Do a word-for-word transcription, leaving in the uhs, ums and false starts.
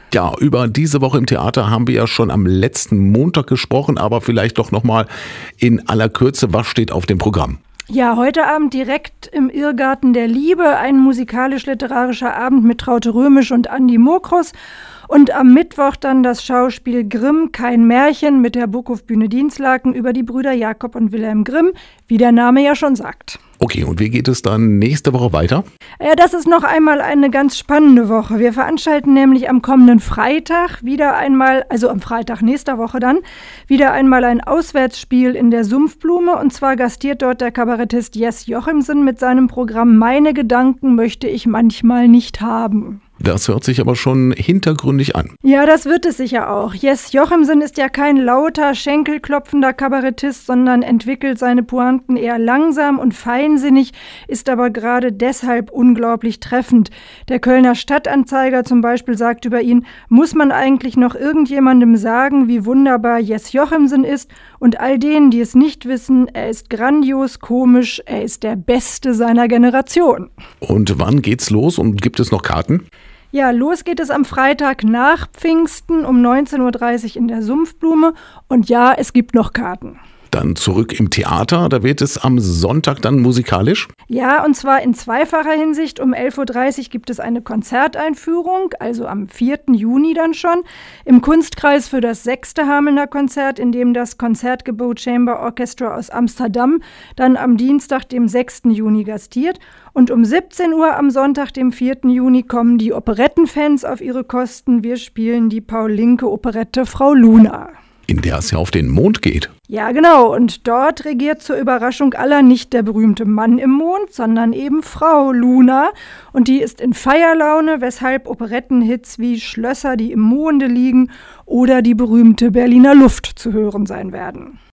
Ja, über diese Woche im Theater haben wir ja schon am letzten Montag gesprochen, aber vielleicht doch nochmal in aller Kürze, was steht auf dem Programm? Ja, heute Abend direkt im Irrgarten der Liebe, ein musikalisch-literarischer Abend mit Traute Römisch und Andi Mokros. Und am Mittwoch dann das Schauspiel Grimm, kein Märchen mit der Burghof-Bühne Dinslaken über die Brüder Jakob und Wilhelm Grimm, wie der Name ja schon sagt. Okay, und wie geht es dann nächste Woche weiter? Ja, das ist noch einmal eine ganz spannende Woche. Wir veranstalten nämlich am kommenden Freitag wieder einmal, also am Freitag nächster Woche dann, wieder einmal ein Auswärtsspiel in der Sumpfblume. Und zwar gastiert dort der Kabarettist Jess Jochimsen mit seinem Programm Meine Gedanken möchte ich manchmal nicht haben. Das hört sich aber schon hintergründig an. Ja, das wird es sicher auch. Jess Jochimsen ist ja kein lauter, schenkelklopfender Kabarettist, sondern entwickelt seine Pointen eher langsam und feinsinnig, ist aber gerade deshalb unglaublich treffend. Der Kölner Stadtanzeiger zum Beispiel sagt über ihn, muss man eigentlich noch irgendjemandem sagen, wie wunderbar Jess Jochimsen ist? Und all denen, die es nicht wissen, er ist grandios, komisch, er ist der Beste seiner Generation. Und wann geht's los und gibt es noch Karten? Ja, los geht es am Freitag nach Pfingsten um neunzehn Uhr dreißig in der Sumpfblume. Und ja, es gibt noch Karten. Dann zurück im Theater, da wird es am Sonntag dann musikalisch? Ja, und zwar in zweifacher Hinsicht. Um elf Uhr dreißig gibt es eine Konzerteinführung, also am vierten Juni dann schon, im Kunstkreis für das sechste Hamelner Konzert, in dem das Concertgebouw Chamber Orchestra aus Amsterdam dann am Dienstag, dem sechsten Juni gastiert. Und um siebzehn Uhr am Sonntag, dem vierten Juni, kommen die Operettenfans auf ihre Kosten. Wir spielen die Paul-Linke-Operette Frau Luna. In der es ja auf den Mond geht. Ja, genau. Und dort regiert zur Überraschung aller nicht der berühmte Mann im Mond, sondern eben Frau Luna. Und die ist in Feierlaune, weshalb Operettenhits wie Schlösser, die im Monde liegen, oder die berühmte Berliner Luft zu hören sein werden.